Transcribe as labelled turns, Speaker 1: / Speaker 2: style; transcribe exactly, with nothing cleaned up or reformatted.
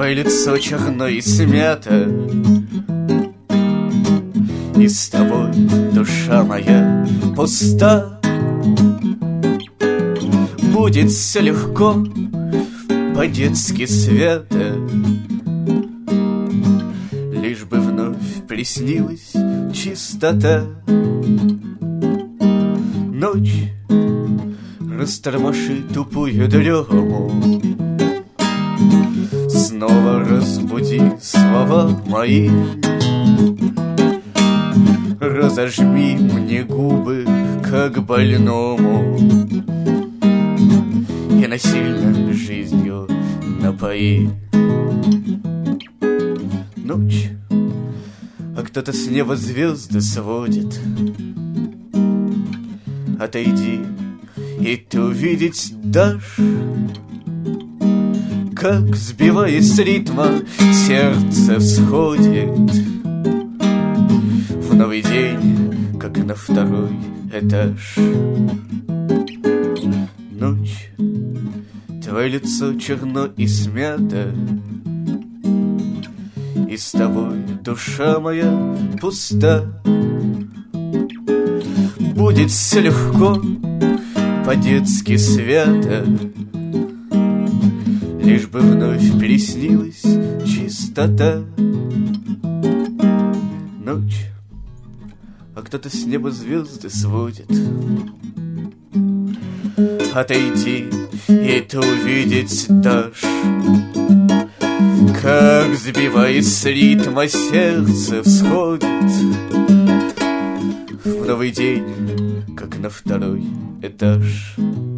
Speaker 1: Твое лицо черно и смято, и с тобой душа моя пуста. Будет все легко, по-детски свято, лишь бы вновь приснилась чистота. Ночь растормоши тупую дрему, снова разбуди слова мои. Разожми мне губы, как больному, и насильно жизнью напои. Ночь, а кто-то с неба звезды сводит. Отойди, и ты увидеть дашь, как, сбиваясь с ритма, сердце всходит в новый день, как на второй этаж. Ночь, твое лицо черно и смято, и с тобой душа моя пуста. Будет все легко, по-детски свято, лишь бы вновь приснилась чистота. Ночь, а кто-то с неба звезды сводит. Отойди, и ты увидеть дашь, как, сбиваясь с ритма, сердце всходит в новый день, как на второй этаж.